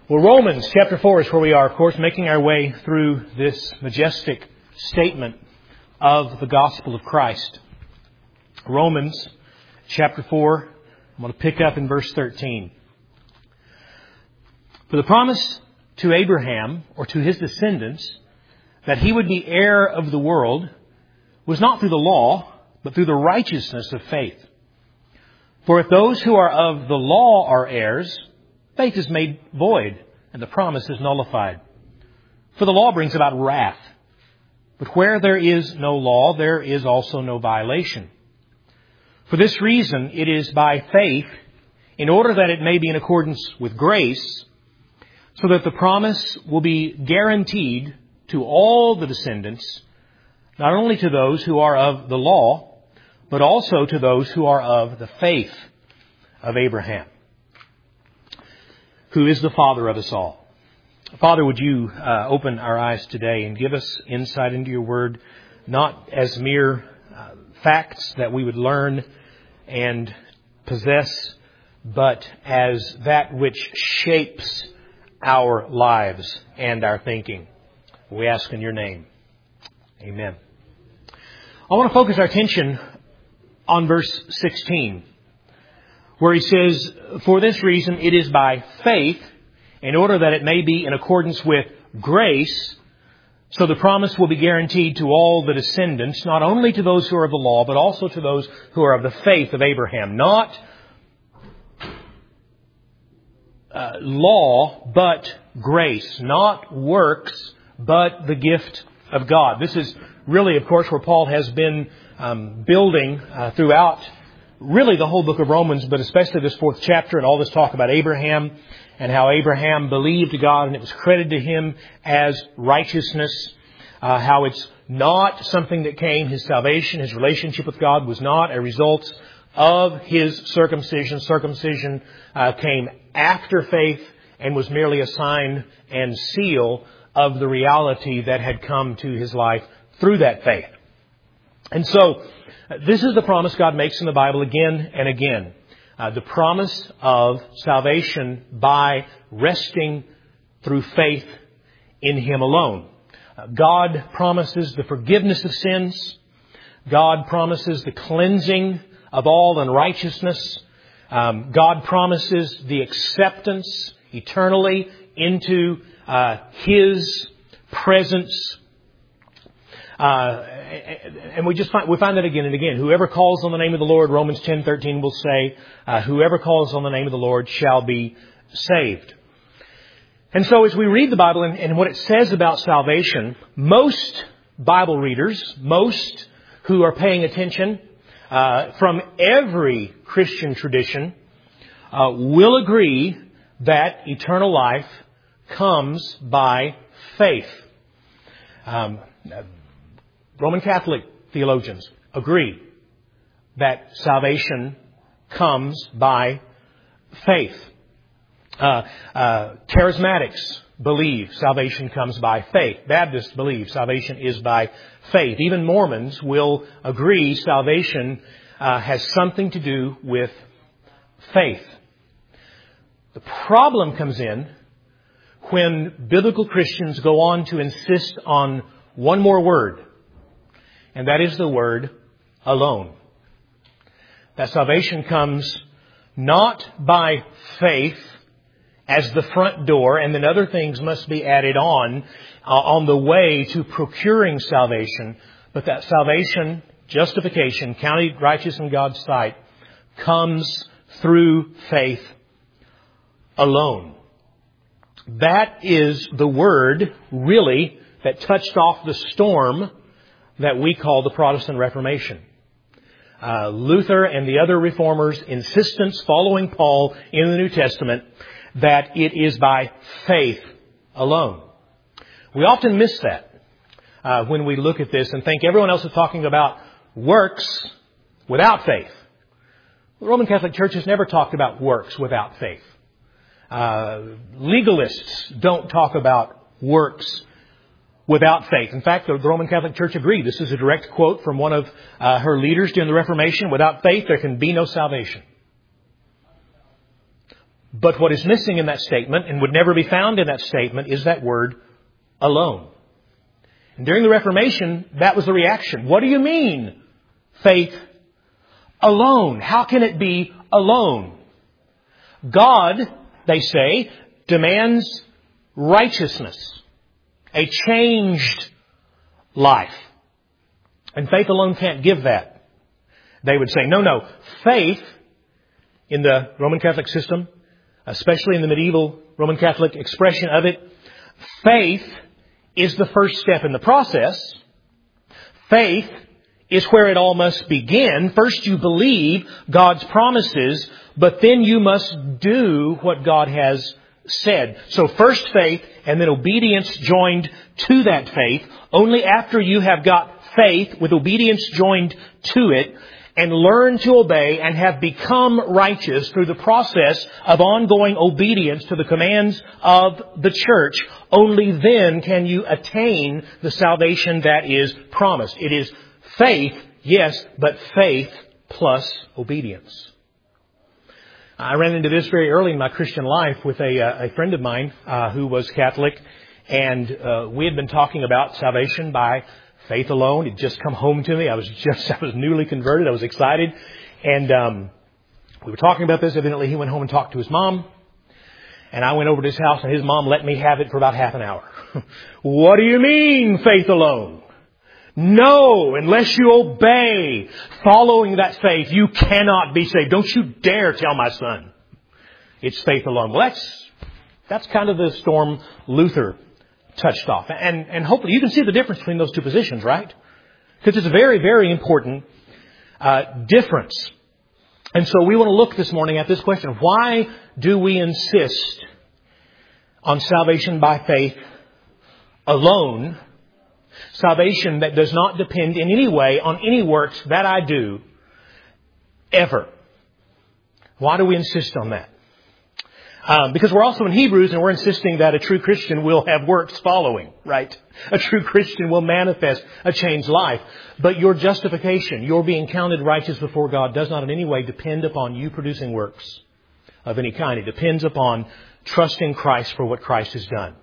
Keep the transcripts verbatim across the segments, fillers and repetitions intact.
Well, Romans chapter four is where we are, of course, making our way through this majestic statement of the gospel of Christ. Romans chapter four, I'm going to pick up in verse thirteen. For the promise to Abraham, or to his descendants, that he would be heir of the world, was not through the law, but through the righteousness of faith. For if those who are of the law are heirs, faith is made void, and the promise is nullified. For the law brings about wrath. But where there is no law, there is also no violation. For this reason, it is by faith, in order that it may be in accordance with grace, so that the promise will be guaranteed to all the descendants, not only to those who are of the law, but also to those who are of the faith of Abraham, who is the father of us all. Father, would you uh, open our eyes today and give us insight into your word, not as mere uh, facts that we would learn and possess, but as that which shapes our lives and our thinking. We ask in your name. Amen. I want to focus our attention on verse sixteen, where he says, for this reason it is by faith, in order that it may be in accordance with grace, so the promise will be guaranteed to all the descendants, not only to those who are of the law, but also to those who are of the faith of Abraham. Not uh, law, but grace. Not works, but the gift of God. This is really, of course, where Paul has been um, building uh, throughout really the whole book of Romans, but especially this fourth chapter and all this talk about Abraham and how Abraham believed God and it was credited to him as righteousness. Uh, how it's not something that came, his salvation, his relationship with God was not a result of his circumcision. Circumcision uh, came after faith and was merely a sign and seal of the reality that had come to his life through that faith. And so, this is the promise God makes in the Bible again and again. Uh, the promise of salvation by resting through faith in Him alone. Uh, God promises the forgiveness of sins. God promises the cleansing of all unrighteousness. Um, God promises the acceptance eternally into uh, His presence. Uh, and we just find, we find that again and again. Whoever calls on the name of the Lord, Romans ten thirteen will say, uh, whoever calls on the name of the Lord shall be saved. And so as we read the Bible and, and what it says about salvation, most Bible readers, most who are paying attention uh, from every Christian tradition, uh, will agree that eternal life comes by faith. Um, Roman Catholic theologians agree that salvation comes by faith. Uh, uh, charismatics believe salvation comes by faith. Baptists believe salvation is by faith. Even Mormons will agree salvation uh, has something to do with faith. The problem comes in when biblical Christians go on to insist on one more word. And that is the word alone. That salvation comes not by faith as the front door, and then other things must be added on uh, on the way to procuring salvation, but that salvation, justification, counted righteous in God's sight, comes through faith alone. That is the word, really, that touched off the storm that we call the Protestant Reformation. Uh, Luther and the other reformers' insistence following Paul in the New Testament that it is by faith alone. We often miss that uh, when we look at this and think everyone else is talking about works without faith. The Roman Catholic Church has never talked about works without faith. Uh, legalists don't talk about works without faith. In fact, the Roman Catholic Church agreed. This is a direct quote from one of uh, her leaders during the Reformation. Without faith, there can be no salvation. But what is missing in that statement, and would never be found in that statement, is that word alone. And during the Reformation, that was the reaction. What do you mean, faith alone? How can it be alone? God, they say, demands righteousness, a changed life. And faith alone can't give that. They would say, no, no, faith in the Roman Catholic system, especially in the medieval Roman Catholic expression of it, faith is the first step in the process. Faith is where it all must begin. First you believe God's promises, but then you must do what God has said. So first faith and then obedience joined to that faith. Only after you have got faith with obedience joined to it and learn to obey and have become righteous through the process of ongoing obedience to the commands of the church, only then can you attain the salvation that is promised. It is faith, yes, but faith plus obedience. I ran into this very early in my Christian life with a, uh, a friend of mine uh, who was Catholic, and uh, we had been talking about salvation by faith alone. It just come home to me. I was just, I was newly converted. I was excited. And um, we were talking about this. Evidently, he went home and talked to his mom. And I went over to his house, and his mom let me have it for about half an hour. What do you mean, faith alone? No, unless you obey, following that faith, you cannot be saved. Don't you dare tell my son it's faith alone. Well, that's, that's kind of the storm Luther touched off. And, and hopefully you can see the difference between those two positions, right? Because it's a very, very important uh, difference. And so we want to look this morning at this question. Why do we insist on salvation by faith alone? Salvation that does not depend in any way on any works that I do ever. Why do we insist on that? Um, because we're also in Hebrews, and we're insisting that a true Christian will have works following, right? A true Christian will manifest a changed life. But your justification, your being counted righteous before God, does not in any way depend upon you producing works of any kind. It depends upon trusting Christ for what Christ has done.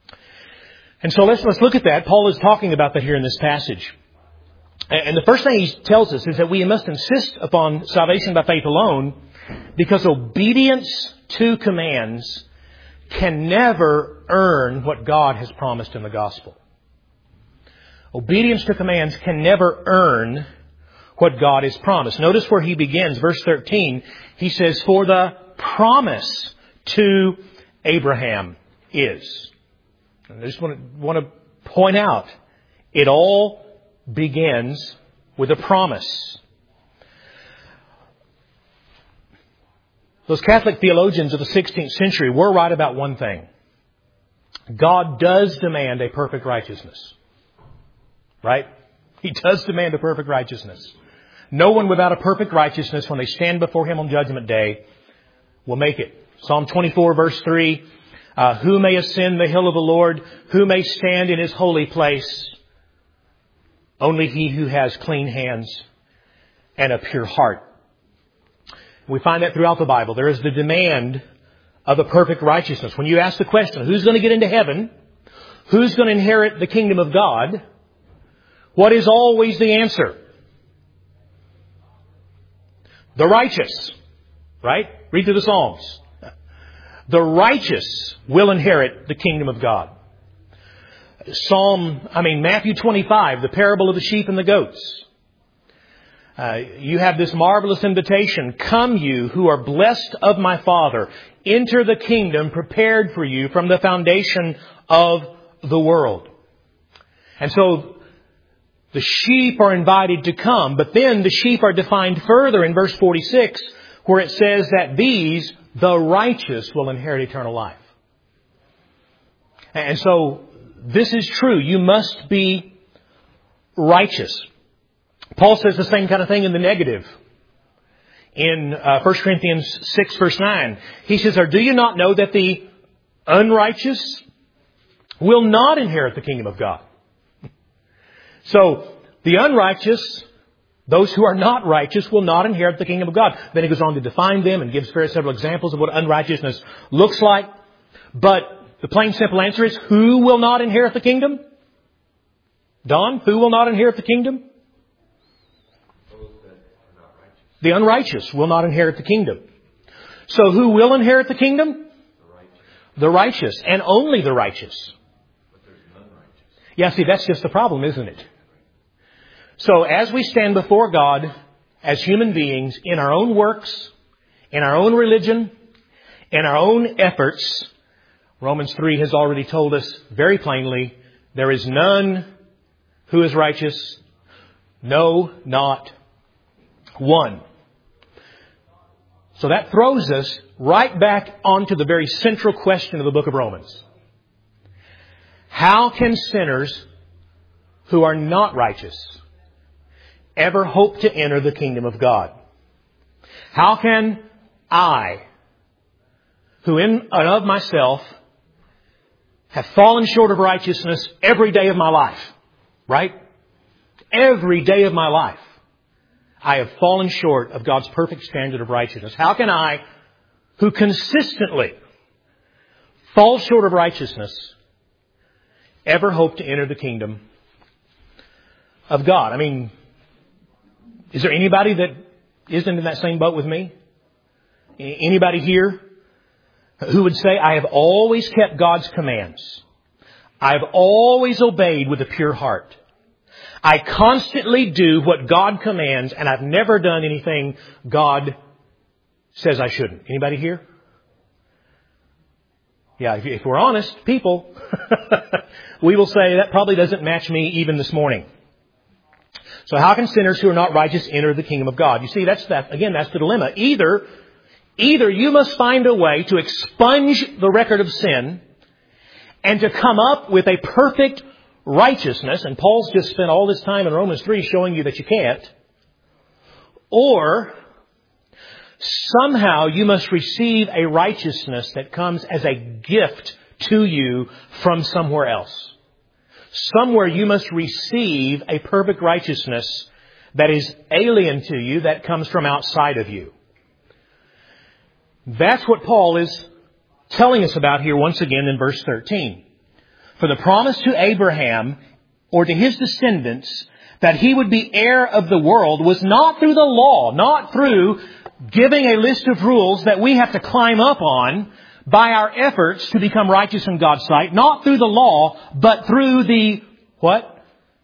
And so let's, let's look at that. Paul is talking about that here in this passage. And the first thing he tells us is that we must insist upon salvation by faith alone, because obedience to commands can never earn what God has promised in the gospel. Obedience to commands can never earn what God has promised. Notice where he begins, verse thirteen. He says, for the promise to Abraham is. And I just want to, want to point out, it all begins with a promise. Those Catholic theologians of the sixteenth century were right about one thing. God does demand a perfect righteousness. Right? He does demand a perfect righteousness. No one without a perfect righteousness, when they stand before Him on Judgment Day, will make it. Psalm twenty-four, verse three, uh, who may ascend the hill of the Lord? Who may stand in His holy place? Only he who has clean hands and a pure heart. We find that throughout the Bible. There is the demand of a perfect righteousness. When you ask the question, who's going to get into heaven? Who's going to inherit the kingdom of God? What is always the answer? The righteous. Right? Read through the Psalms. The righteous will inherit the kingdom of God. Psalm, I mean, Matthew twenty-five, the parable of the sheep and the goats. Uh, you have this marvelous invitation. Come you who are blessed of my Father, enter the kingdom prepared for you from the foundation of the world. And so the sheep are invited to come, but then the sheep are defined further in verse forty-six, where it says that these, the righteous, will inherit eternal life. And so this is true. You must be righteous. Paul says the same kind of thing in the negative. In uh, First Corinthians six, verse nine, he says, or do you not know that the unrighteous will not inherit the kingdom of God? So, the unrighteous Those who are not righteous will not inherit the kingdom of God. Then he goes on to define them and gives very several examples of what unrighteousness looks like. But the plain simple answer is, who will not inherit the kingdom? Don, who will not inherit the kingdom? The unrighteous will not inherit the kingdom. So who will inherit the kingdom? The righteous. And only the righteous. Yeah, see, that's just the problem, isn't it? So as we stand before God as human beings in our own works, in our own religion, in our own efforts, Romans three has already told us very plainly, there is none who is righteous. No, not one. So that throws us right back onto the very central question of the book of Romans. How can sinners who are not righteous ever hope to enter the kingdom of God? How can I, who in and of myself have fallen short of righteousness every day of my life, right? Every day of my life, I have fallen short of God's perfect standard of righteousness. How can I, who consistently fall short of righteousness, ever hope to enter the kingdom of God? I mean, is there anybody that isn't in that same boat with me? Anybody here who would say, I have always kept God's commands. I have always obeyed with a pure heart. I constantly do what God commands, and I've never done anything God says I shouldn't. Anybody here? Yeah, if, if we're honest people, we will say that probably doesn't match me even this morning. So how can sinners who are not righteous enter the kingdom of God? You see, that's that. Again, that's the dilemma. Either, either you must find a way to expunge the record of sin and to come up with a perfect righteousness, and Paul's just spent all this time in Romans three showing you that you can't. Or somehow you must receive a righteousness that comes as a gift to you from somewhere else. Somewhere you must receive a perfect righteousness that is alien to you, that comes from outside of you. That's what Paul is telling us about here once again in verse thirteen. For the promise to Abraham, or to his descendants, that he would be heir of the world was not through the law, not through giving a list of rules that we have to climb up on by our efforts to become righteous in God's sight, not through the law, but through the, what?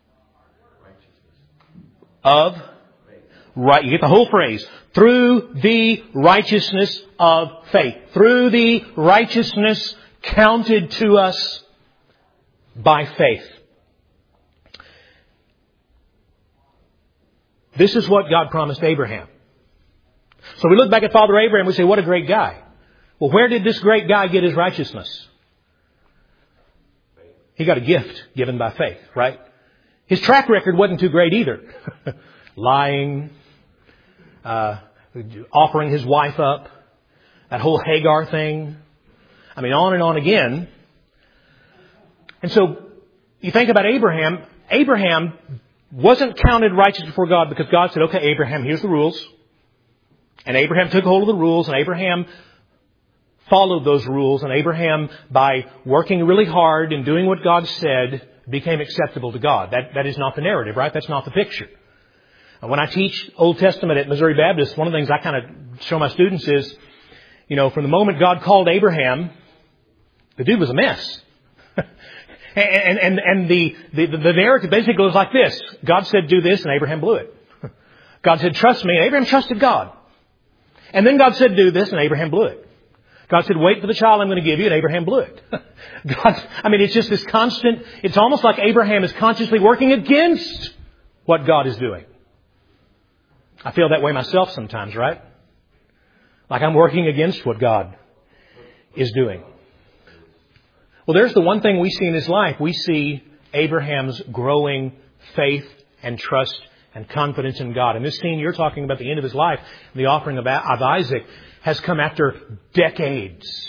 Of, right, you get the whole phrase. Through the righteousness of faith. Through the righteousness counted to us by faith. This is what God promised Abraham. So we look back at Father Abraham and we say, what a great guy. Well, where did this great guy get his righteousness? He got a gift given by faith, right? His track record wasn't too great either. Lying, uh, offering his wife up, that whole Hagar thing. I mean, on and on again. And so you think about Abraham. Abraham wasn't counted righteous before God because God said, okay, Abraham, here's the rules. And Abraham took hold of the rules, and Abraham followed those rules, and Abraham, by working really hard and doing what God said, became acceptable to God. That, that is not the narrative, right? That's not the picture. And when I teach Old Testament at Missouri Baptist, one of the things I kind of show my students is, you know, from the moment God called Abraham, the dude was a mess. and and, and the, the, the narrative basically goes like this. God said, do this, and Abraham blew it. God said, trust me, and Abraham trusted God. And then God said, do this, and Abraham blew it. God said, wait for the child I'm going to give you, and Abraham blew it. God, I mean, it's just this constant, it's almost like Abraham is consciously working against what God is doing. I feel that way myself sometimes, right? Like I'm working against what God is doing. Well, there's the one thing we see in his life. We see Abraham's growing faith and trust and confidence in God. And this scene you're talking about, the end of his life, the offering of Isaac, has come after decades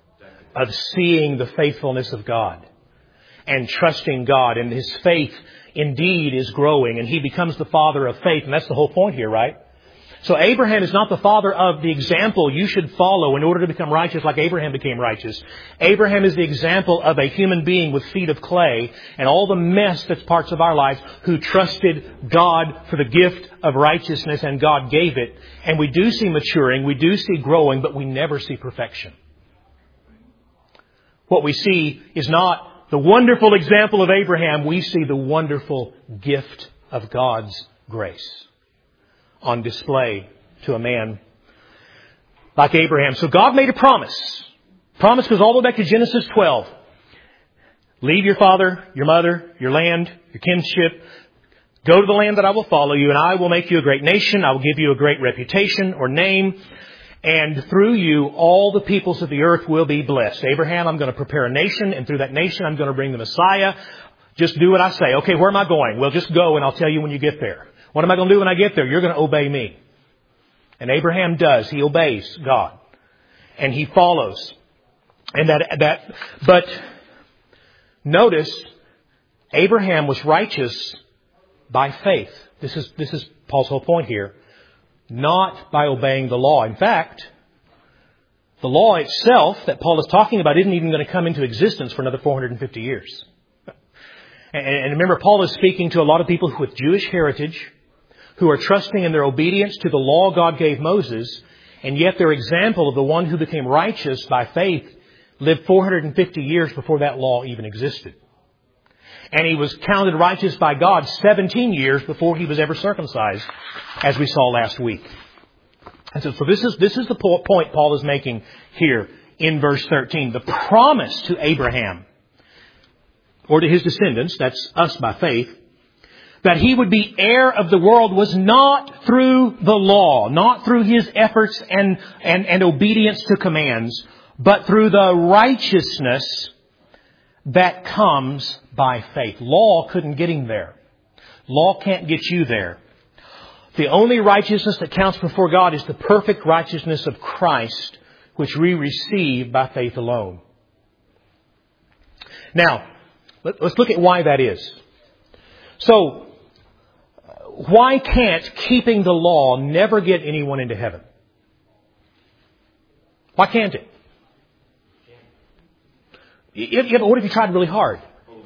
of seeing the faithfulness of God and trusting God. And his faith, indeed is growing, and he becomes the father of faith. And that's the whole point here, right? So Abraham is not the father of the example you should follow in order to become righteous like Abraham became righteous. Abraham is the example of a human being with feet of clay and all the mess that's parts of our lives who trusted God for the gift of righteousness, and God gave it. And we do see maturing, we do see growing, but we never see perfection. What we see is not the wonderful example of Abraham. We see the wonderful gift of God's grace on display to a man like Abraham. So God made a promise. Promise goes all the way back to Genesis twelve. Leave your father, your mother, your land, your kinship. Go to the land that I will follow you, and I will make you a great nation. I will give you a great reputation or name. And through you, all the peoples of the earth will be blessed. Abraham, I'm going to prepare a nation, and through that nation, I'm going to bring the Messiah. Just do what I say. Okay, where am I going? Well, just go, and I'll tell you when you get there. What am I going to do when I get there? You're going to obey me. And Abraham does. He obeys God. And he follows. And that, that, but notice, Abraham was righteous by faith. This is, this is Paul's whole point here. Not by obeying the law. In fact, the law itself that Paul is talking about isn't even going to come into existence for another four hundred fifty years. And remember, Paul is speaking to a lot of people with Jewish heritage who are trusting in their obedience to the law God gave Moses, and yet their example of the one who became righteous by faith lived four hundred fifty years before that law even existed. And he was counted righteous by God seventeen years before he was ever circumcised, as we saw last week. And so, so this is, this is the point Paul is making here in verse thirteen. The promise to Abraham, or to his descendants, that's us by faith, that he would be heir of the world was not through the law, not through his efforts and, and, and obedience to commands, but through the righteousness that comes by faith. Law couldn't get him there. Law can't get you there. The only righteousness that counts before God is the perfect righteousness of Christ, which we receive by faith alone. Now, let's look at why that is. So, why can't keeping the law never get anyone into heaven? Why can't it? If, what if you tried really hard?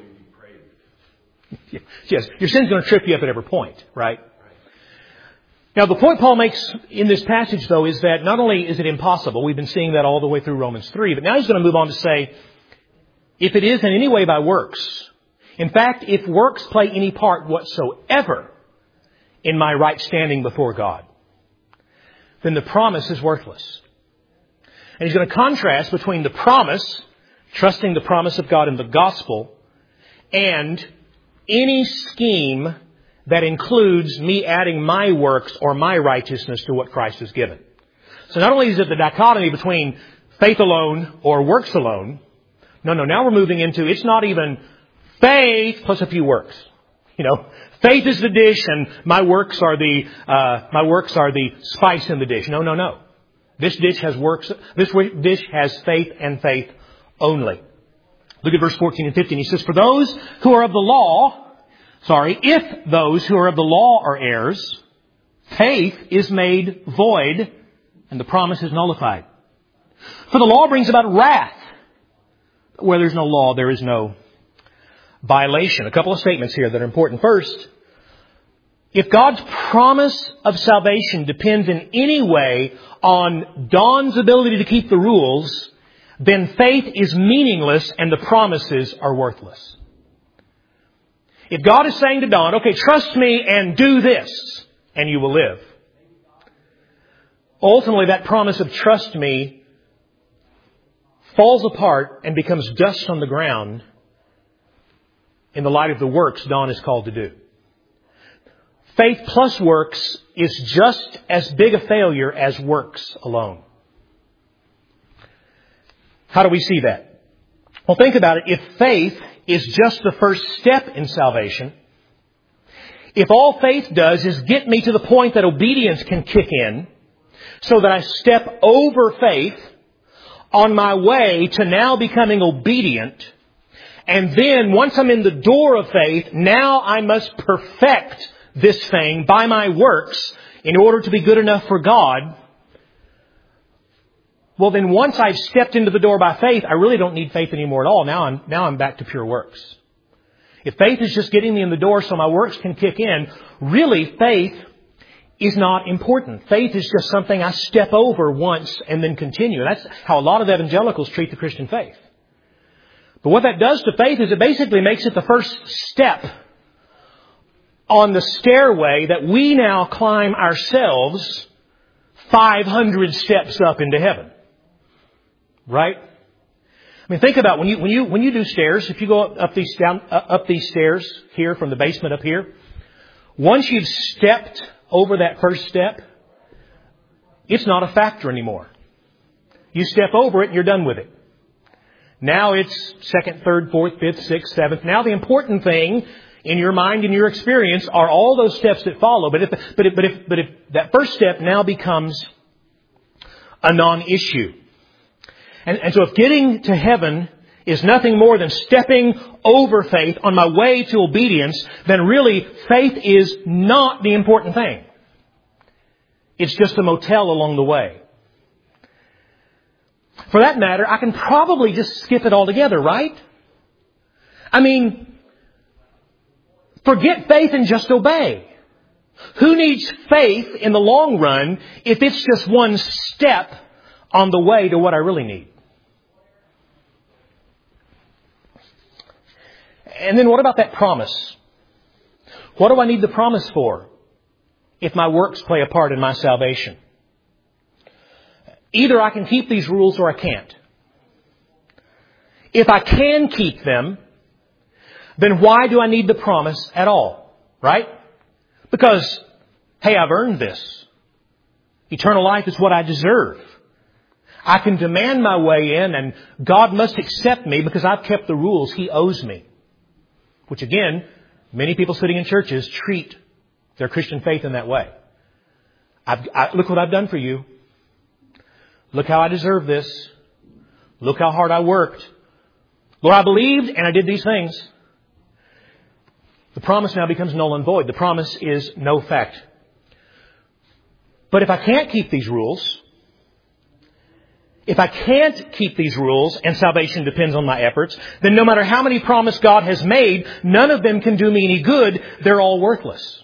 Yes, your sin's going to trip you up at every point, right? Now, the point Paul makes in this passage, though, is that not only is it impossible, we've been seeing that all the way through Romans three, but now he's going to move on to say, if it is in any way by works, in fact, if works play any part whatsoever in my right standing before God, then the promise is worthless. And he's going to contrast between the promise, trusting the promise of God in the gospel, and any scheme that includes me adding my works or my righteousness to what Christ has given. So not only is it the dichotomy between faith alone or works alone, no, no, now we're moving into, it's not even faith plus a few works. You know, faith is the dish and my works are the, uh, my works are the spice in the dish. No, no, no. This dish has works, this dish has faith and faith only. Look at verse fourteen and fifteen. He says, for those who are of the law, sorry, if those who are of the law are heirs, faith is made void and the promise is nullified. For the law brings about wrath. Where there's no law, there is no violation. A couple of statements here that are important. First, if God's promise of salvation depends in any way on Don's ability to keep the rules, then faith is meaningless and the promises are worthless. If God is saying to Don, okay, trust me and do this, and you will live. Ultimately, that promise of trust me falls apart and becomes dust on the ground in the light of the works Don is called to do. Faith plus works is just as big a failure as works alone. How do we see that? Well, think about it. If faith is just the first step in salvation, if all faith does is get me to the point that obedience can kick in, so that I step over faith on my way to now becoming obedient, And then once I'm in the door of faith, now I must perfect this thing by my works in order to be good enough for God. Well, then once I've stepped into the door by faith, I really don't need faith anymore at all. Now I'm, now I'm back to pure works. If faith is just getting me in the door so my works can kick in, really faith is not important. Faith is just something I step over once and then continue. That's how a lot of evangelicals treat the Christian faith. But what that does to faith is it basically makes it the first step on the stairway that we now climb ourselves five hundred steps up into heaven. Right? I mean, think about when you when you when you do stairs. If you go up, up these down uh, up these stairs here from the basement up here, once you've stepped over that first step, it's not a factor anymore. You step over it and you're done with it. Now it's second, third, fourth, fifth, sixth, seventh. Now the important thing in your mind and your experience are all those steps that follow. But if but if, but if but if that first step now becomes a non-issue. And, and so if getting to heaven is nothing more than stepping over faith on my way to obedience, then really faith is not the important thing. It's just a motel along the way. For that matter, I can probably just skip it altogether, right? I mean, forget faith and just obey. Who needs faith in the long run if it's just one step on the way to what I really need? And then what about that promise? What do I need the promise for if my works play a part in my salvation? Either I can keep these rules or I can't. If I can keep them, then why do I need the promise at all? Right? Because, hey, I've earned this. Eternal life is what I deserve. I can demand my way in and God must accept me because I've kept the rules He owes me. Which again, many people sitting in churches treat their Christian faith in that way. I've, I, look what I've done for you. Look how I deserve this. Look how hard I worked. Lord, I believed and I did these things. The promise now becomes null and void. The promise is no fact. But if I can't keep these rules, if I can't keep these rules and salvation depends on my efforts, then no matter how many promises God has made, none of them can do me any good. They're all worthless.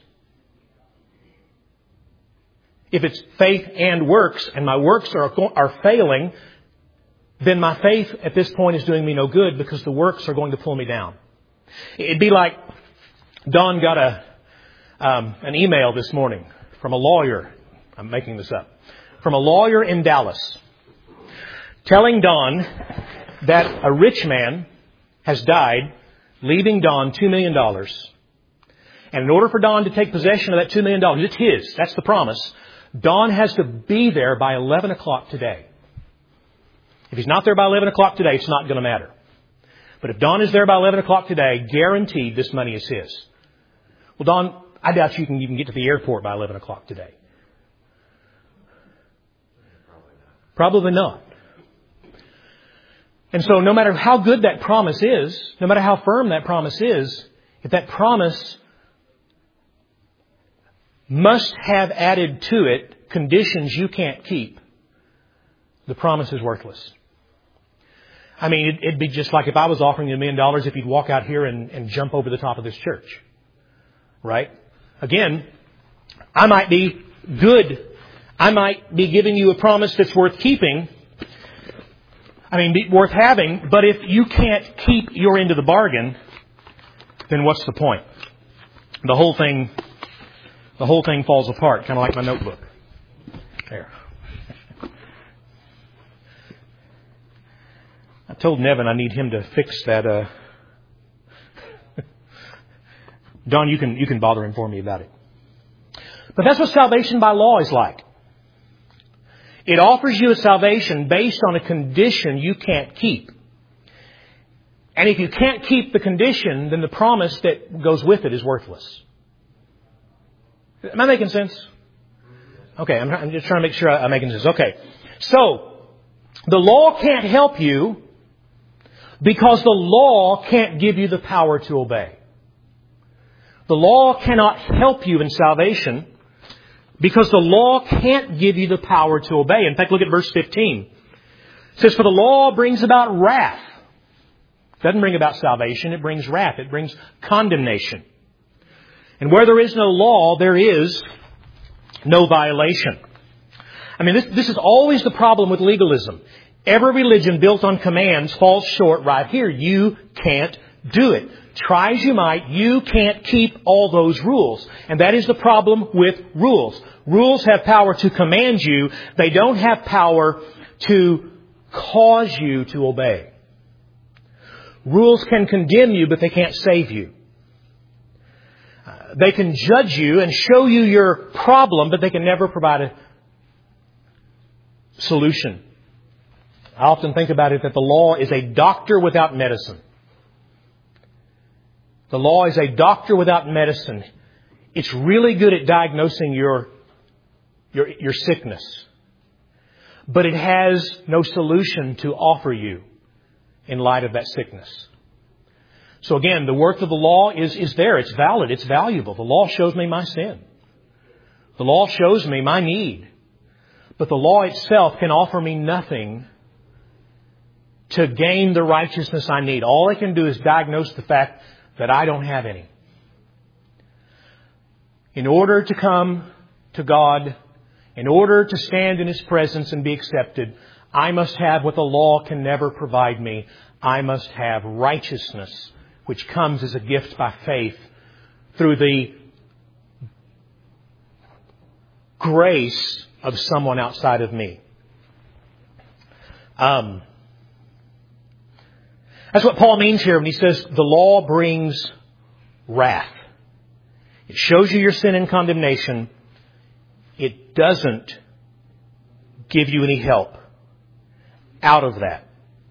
If it's faith and works and my works are, are failing, then my faith at this point is doing me no good because the works are going to pull me down. It'd be like Don got a um, an email this morning from a lawyer. I'm making this up. From a lawyer in Dallas. Telling Don that a rich man has died, leaving Don two million dollars. And in order for Don to take possession of that two million dollars, it's his. That's the promise. Don has to be there by eleven o'clock today. If he's not there by eleven o'clock today, it's not going to matter. But if Don is there by eleven o'clock today, guaranteed this money is his. Well, Don, I doubt you can even get to the airport by eleven o'clock today. Probably not. And so no matter how good that promise is, no matter how firm that promise is, if that promise must have added to it conditions you can't keep, the promise is worthless. I mean, it'd be just like if I was offering you a million dollars if you'd walk out here and, and jump over the top of this church. Right? Again, I might be good. I might be giving you a promise that's worth keeping. I mean, worth having, but if you can't keep your end of the bargain, then what's the point? The whole thing, the whole thing falls apart, kind of like my notebook. There. I told Nevin I need him to fix that. Uh... Don, you can you can bother him for me about it. But that's what salvation by law is like. It offers you a salvation based on a condition you can't keep. And if you can't keep the condition, then the promise that goes with it is worthless. Am I making sense? Okay, I'm, I'm just trying to make sure I'm making sense. Okay, so the law can't help you Because the law can't give you the power to obey. The law cannot help you in salvation because the law can't give you the power to obey. In fact, look at verse fifteen. It says, for the law brings about wrath. It doesn't bring about salvation, it brings wrath. It brings condemnation. And where there is no law, there is no violation. I mean, this, this is always the problem with legalism. Every religion built on commands falls short right here. You can't do it. Try as you might, you can't keep all those rules. And that is the problem with rules. Rules have power to command you. They don't have power to cause you to obey. Rules can condemn you, but they can't save you. Uh, they can judge you and show you your problem, but they can never provide a solution. I often think about it that the law is a doctor without medicine. The law is a doctor without medicine. It's really good at diagnosing your, your, your sickness. But it has no solution to offer you in light of that sickness. So again, the work of the law is, is there. It's valid. It's valuable. The law shows me my sin. The law shows me my need. But the law itself can offer me nothing to gain the righteousness I need. All it can do is diagnose the fact that I don't have any. In order to come to God, in order to stand in His presence and be accepted, I must have what the law can never provide me. I must have righteousness, which comes as a gift by faith through the grace of someone outside of me. Um, that's what Paul means here when he says the law brings wrath. It shows you your sin and condemnation. It doesn't give you any help out of that.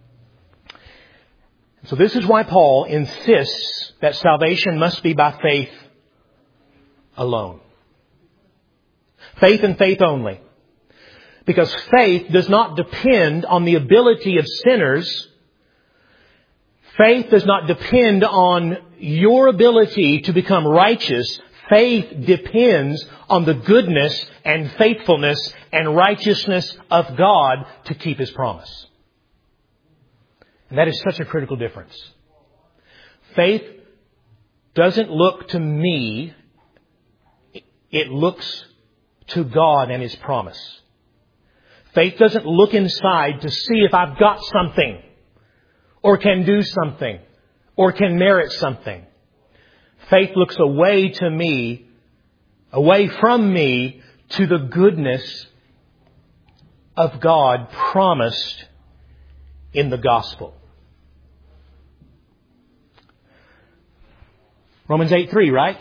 So this is why Paul insists that salvation must be by faith alone. Faith and faith only. Because faith does not depend on the ability of sinners. Faith does not depend on your ability to become righteous. Faith depends on the goodness and faithfulness and righteousness of God to keep His promise. And that is such a critical difference. Faith doesn't look to me. It looks to God and His promise. Faith doesn't look inside to see if I've got something or can do something or can merit something. Faith looks away to me, away from me, to the goodness of God promised in the gospel. Romans eight three, right?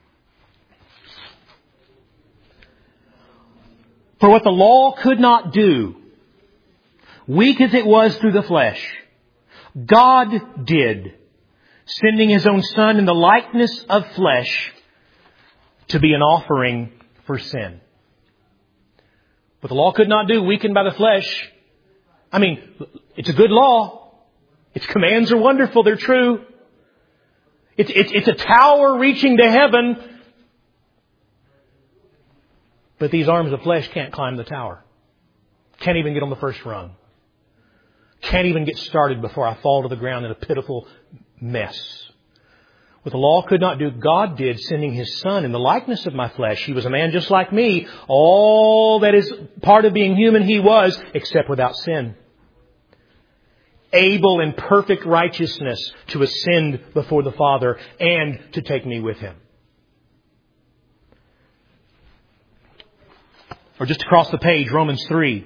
For what the law could not do, weak as it was through the flesh, God did, sending His own Son in the likeness of flesh to be an offering for sin. What the law could not do, weakened by the flesh. I mean, it's a good law. Its commands are wonderful. They're true. It's, it's, it's a tower reaching to heaven. But these arms of flesh can't climb the tower. Can't even get on the first rung. Can't even get started before I fall to the ground in a pitiful mess. What the law could not do, God did, sending His Son in the likeness of my flesh. He was a man just like me. All that is part of being human He was, except without sin. Able in perfect righteousness to ascend before the Father and to take me with Him. Or just across the page, Romans three.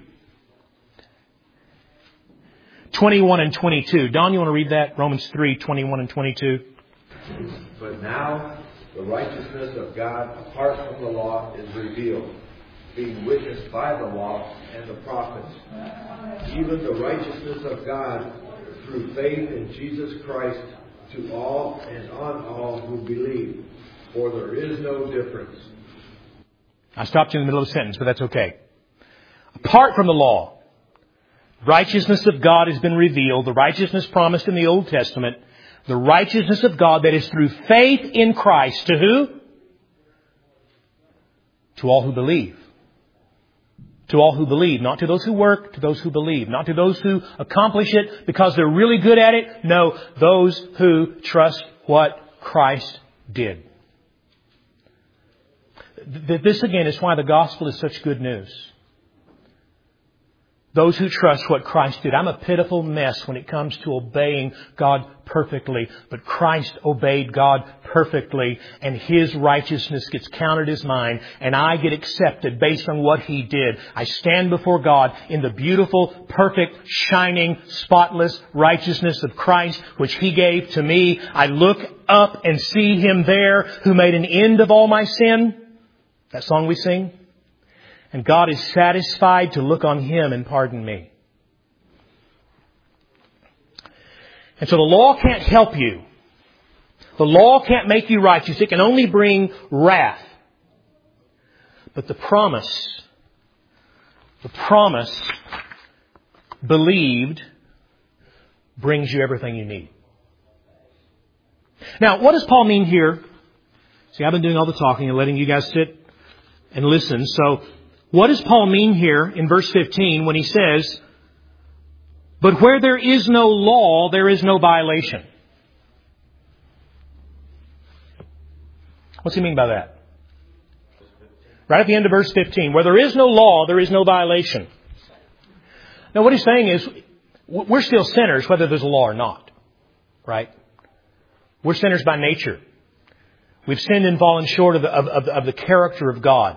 twenty-one and twenty-two. Don, you want to read that? Romans three, twenty-one and twenty-two. But now the righteousness of God apart from the law is revealed, being witnessed by the law and the prophets, even the righteousness of God through faith in Jesus Christ to all and on all who believe. For there is no difference. I stopped you in the middle of a sentence, but that's okay. Apart from the law, righteousness of God has been revealed, the righteousness promised in the Old Testament, the righteousness of God that is through faith in Christ. To who? To all who believe. To all who believe. Not to those who work, to those who believe. Not to those who accomplish it because they're really good at it. No, those who trust what Christ did. This again is why the gospel is such good news. Those who trust what Christ did. I'm a pitiful mess when it comes to obeying God perfectly. But Christ obeyed God perfectly, and His righteousness gets counted as mine, and I get accepted based on what He did. I stand before God in the beautiful, perfect, shining, spotless righteousness of Christ, which He gave to me. I look up and see Him there who made an end of all my sin. That song we sing. And God is satisfied to look on Him and pardon me. And so the law can't help you. The law can't make you righteous. It can only bring wrath. But the promise, the promise believed brings you everything you need. Now, what does Paul mean here? See, I've been doing all the talking and letting you guys sit and listen. So, what does Paul mean here in verse fifteen when he says, "But where there is no law, there is no violation"? What's he mean by that? Right at the end of verse fifteen. Where there is no law, there is no violation. Now what he's saying is, we're still sinners whether there's a law or not. Right? We're sinners by nature. We've sinned and fallen short of the, of, of, of the character of God.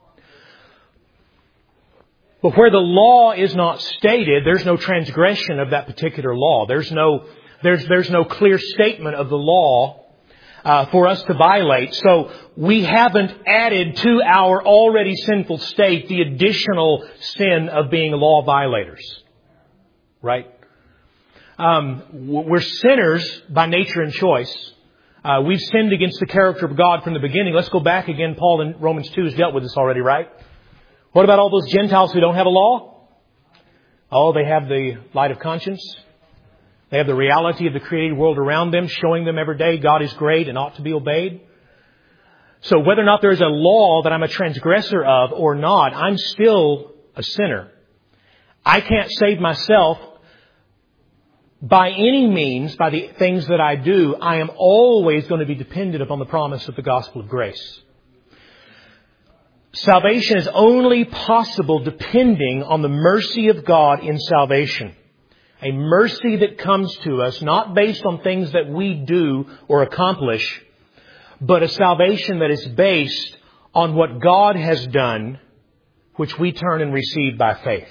But where the law is not stated, there's no transgression of that particular law. There's no, there's, there's no clear statement of the law uh, for us to violate. So we haven't added to our already sinful state the additional sin of being law violators. Right? Um, we're sinners by nature and choice. Uh, we've sinned against the character of God from the beginning. Let's go back again. Paul in Romans two has dealt with this already, right? What about all those Gentiles who don't have a law? Oh, they have the light of conscience. They have the reality of the created world around them, showing them every day God is great and ought to be obeyed. So whether or not there is a law that I'm a transgressor of or not, I'm still a sinner. I can't save myself by any means, by the things that I do. I am always going to be dependent upon the promise of the gospel of grace. Salvation is only possible depending on the mercy of God in salvation. A mercy that comes to us not based on things that we do or accomplish, but a salvation that is based on what God has done, which we turn and receive by faith.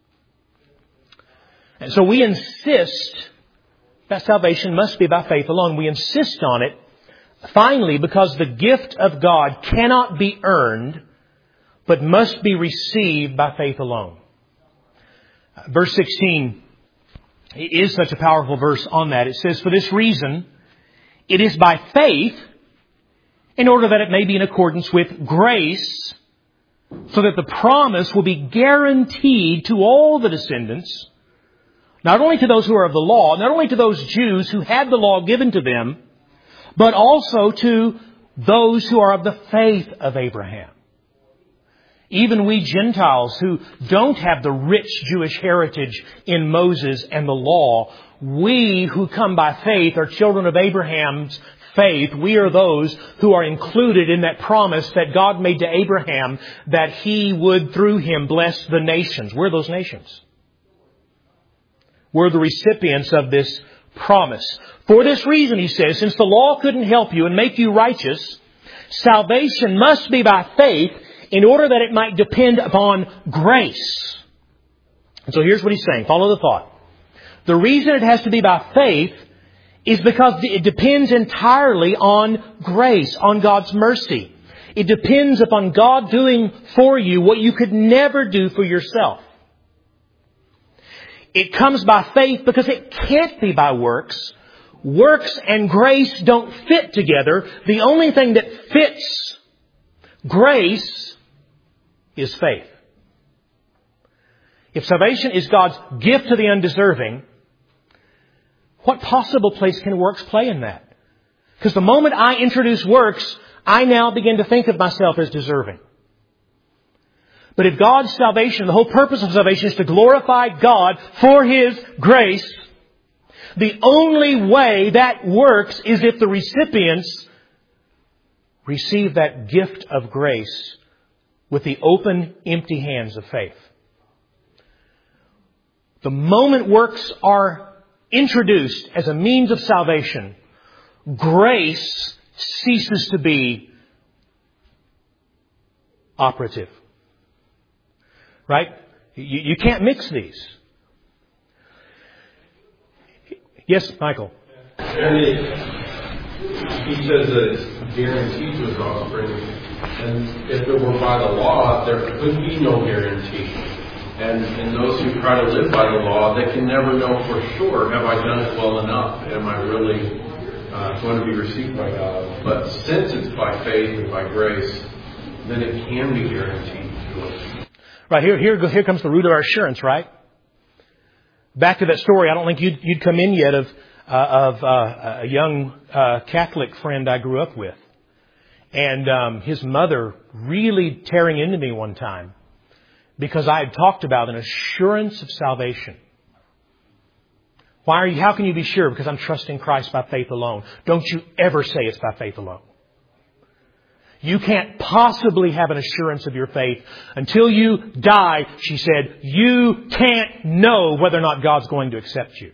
And so we insist that salvation must be by faith alone. We insist on it, finally, because the gift of God cannot be earned, but must be received by faith alone. Verse sixteen is such a powerful verse on that. It says, "For this reason, it is by faith, in order that it may be in accordance with grace, so that the promise will be guaranteed to all the descendants, not only to those who are of the law, not only to those Jews who had the law given to them, but also to those who are of the faith of Abraham." Even we Gentiles who don't have the rich Jewish heritage in Moses and the law, we who come by faith are children of Abraham's faith. We are those who are included in that promise that God made to Abraham that He would, through him, bless the nations. We're those nations. We're the recipients of this promise. For this reason, he says, since the law couldn't help you and make you righteous, salvation must be by faith, in order that it might depend upon grace. And so here's what he's saying. Follow the thought. The reason it has to be by faith is because it depends entirely on grace, on God's mercy. It depends upon God doing for you what you could never do for yourself. It comes by faith because it can't be by works. Works and grace don't fit together. The only thing that fits grace is faith. if salvation is God's gift to the undeserving, what possible place can works play in that? Because the moment I introduce works, I now begin to think of myself as deserving. But if God's salvation, the whole purpose of salvation is to glorify God for His grace, the only way that works is if the recipients receive that gift of grace with the open, empty hands of faith. The moment works are introduced as a means of salvation, grace ceases to be operative. Right? You, you can't mix these. Yes, Michael. And it, he says that it's guaranteed to his offspring. And if it were by the law, there could be no guarantee. And, and those who try to live by the law, they can never know for sure, have I done it well enough? Am I really uh, going to be received by God? But since it's by faith and by grace, then it can be guaranteed to us. Right, here, here, here comes the root of our assurance, right? Back to that story, I don't think you'd, you'd come in yet of, uh, of uh, a young uh, Catholic friend I grew up with. And um, his mother really tearing into me one time because I had talked about an assurance of salvation. Why are you, how can you be sure? Because I'm trusting Christ by faith alone. Don't you ever say it's by faith alone. You can't possibly have an assurance of your faith until you die, she said. You can't know whether or not God's going to accept you.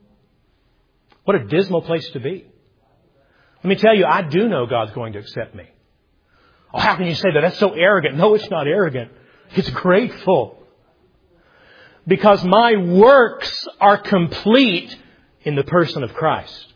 What a dismal place to be. Let me tell you, I do know God's going to accept me. Oh, how can you say that? That's so arrogant. No, it's not arrogant. It's grateful. Because my works are complete in the person of Christ.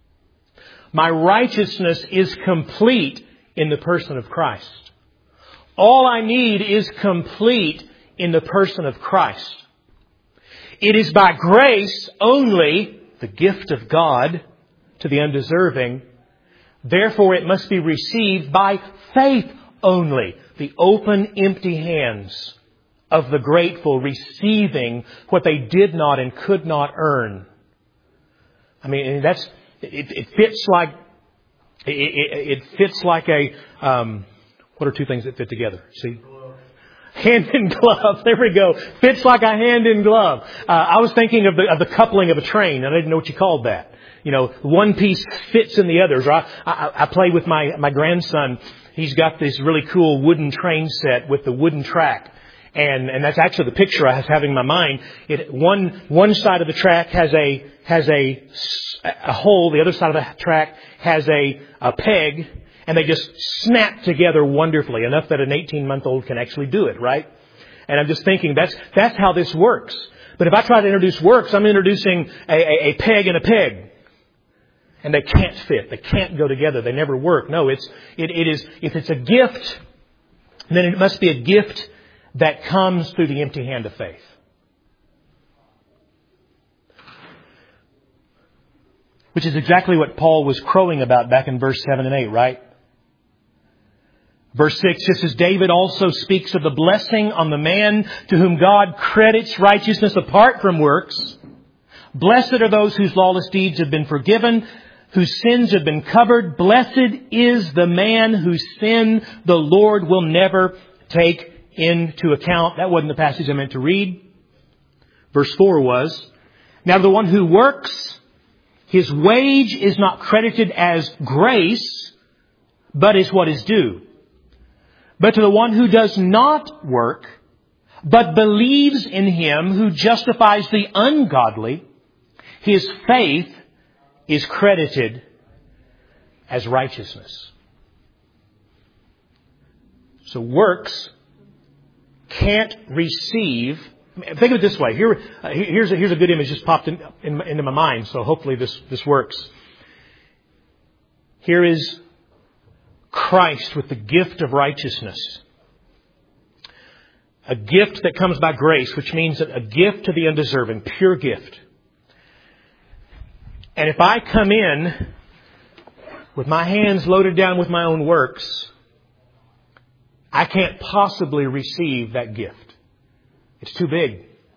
My righteousness is complete in the person of Christ. All I need is complete in the person of Christ. It is by grace only, the gift of God to the undeserving. Therefore, it must be received by faith only. The open, empty hands of the grateful receiving what they did not and could not earn. I mean, that's it, it fits like It, it, it fits like a, um, what are two things that fit together? See? Hand in glove. There we go. Fits like a hand in glove. Uh, I was thinking of the, of the coupling of a train. I didn't know what you called that. You know, one piece fits in the others. I, I, I play with my, my grandson. He's got this really cool wooden train set with the wooden track. And, and that's actually the picture I was having in my mind. It, one, one side of the track has a, has a, a hole. The other side of the track has a, a peg. And they just snap together wonderfully, enough that an eighteen-month-old can actually do it, right? And I'm just thinking that's, that's how this works. But if I try to introduce works, I'm introducing a, a, a peg and a peg. And they can't fit. They can't go together. They never work. No, it's, it, it is, if it's a gift, then it must be a gift that comes through the empty hand of faith. Which is exactly what Paul was crowing about back in verse seven and eight, right? Verse six, just as David also speaks of the blessing on the man to whom God credits righteousness apart from works. Blessed are those whose lawless deeds have been forgiven, whose sins have been covered. Blessed is the man whose sin the Lord will never take into account. That wasn't the passage I meant to read. Verse four was, now the one who works, his wage is not credited as grace, but is what is due. But to the one who does not work, but believes in Him who justifies the ungodly, his faith is credited as righteousness. So works can't receive. Think of it this way. Here, uh, here's a, here's a good image just popped in, in, into my mind. So hopefully this this works. Here is Christ with the gift of righteousness. A gift that comes by grace, which means that a gift to the undeserving, pure gift. And if I come in with my hands loaded down with my own works, I can't possibly receive that gift. It's too big.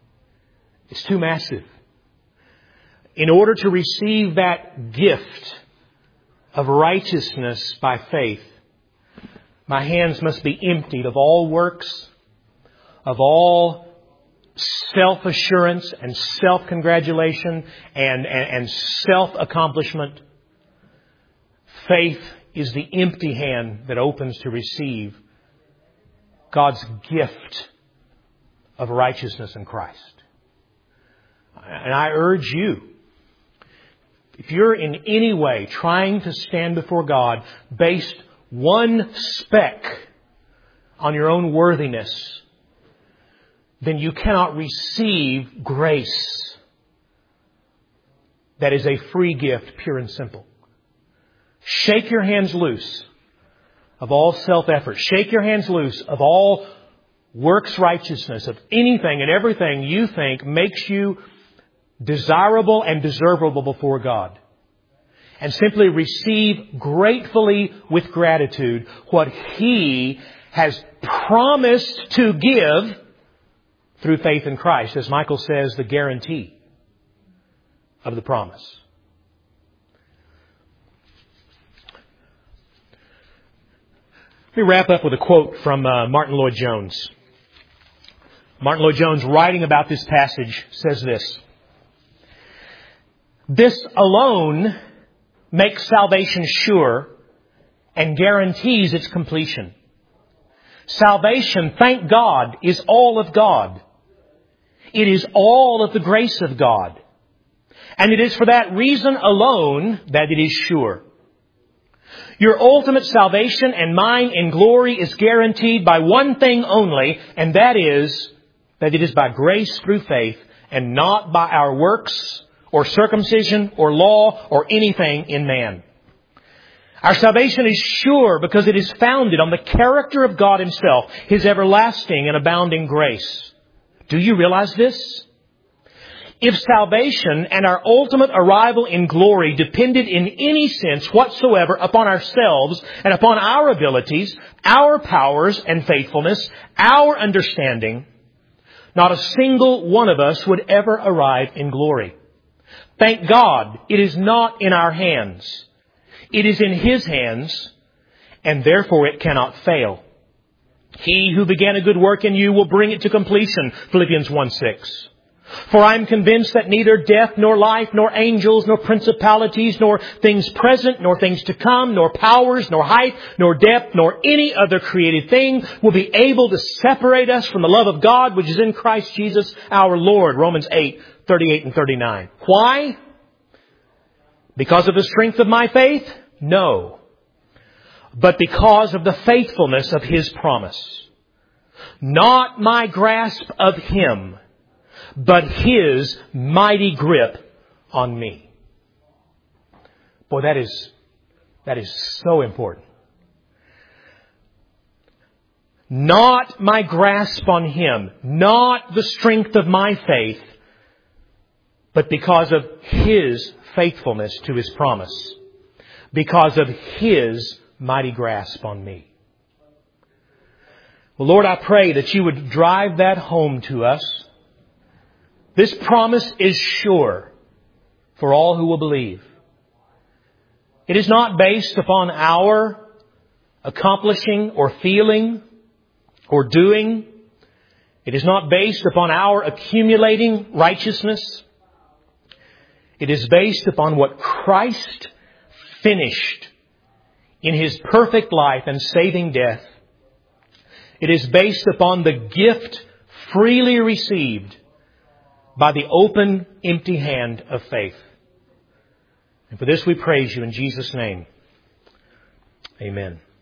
It's too massive. In order to receive that gift of righteousness by faith, my hands must be emptied of all works, of all self-assurance and self-congratulation and, and, and self-accomplishment. Faith is the empty hand that opens to receive God's gift of righteousness in Christ. And I urge you, if you're in any way trying to stand before God based one speck on your own worthiness, then you cannot receive grace that is a free gift, pure and simple. Shake your hands loose of all self-effort. Shake your hands loose of all works righteousness, of anything and everything you think makes you desirable and deservable before God. And simply receive gratefully with gratitude what He has promised to give through faith in Christ. As Michael says, the guarantee of the promise. Let me wrap up with a quote from uh, Martin Lloyd-Jones. Martin Lloyd-Jones, writing about this passage, says this: "This alone makes salvation sure and guarantees its completion. Salvation, thank God, is all of God. It is all of the grace of God. And it is for that reason alone that it is sure. Your ultimate salvation and mine in glory is guaranteed by one thing only, and that is that it is by grace through faith and not by our works or circumcision or law or anything in man. Our salvation is sure because it is founded on the character of God Himself, His everlasting and abounding grace. Do you realize this? If salvation and our ultimate arrival in glory depended in any sense whatsoever upon ourselves and upon our abilities, our powers and faithfulness, our understanding, not a single one of us would ever arrive in glory. Thank God, it is not in our hands. It is in His hands, and therefore it cannot fail. He who began a good work in you will bring it to completion, Philippians one six. For I am convinced that neither death, nor life, nor angels, nor principalities, nor things present, nor things to come, nor powers, nor height, nor depth, nor any other created thing will be able to separate us from the love of God which is in Christ Jesus our Lord, Romans eight thirty-eight and thirty-nine. Why? Because of the strength of my faith? No. But because of the faithfulness of His promise. Not my grasp of Him, but His mighty grip on me. Boy, that is, that is so important. Not my grasp on Him, not the strength of my faith, but because of His faithfulness to His promise. Because of His mighty grasp on me. Well, Lord, I pray that You would drive that home to us. This promise is sure for all who will believe. It is not based upon our accomplishing or feeling or doing. It is not based upon our accumulating righteousness. It is based upon what Christ finished in His perfect life and saving death. It is based upon the gift freely received by the open, empty hand of faith. And for this we praise You in Jesus' name. Amen.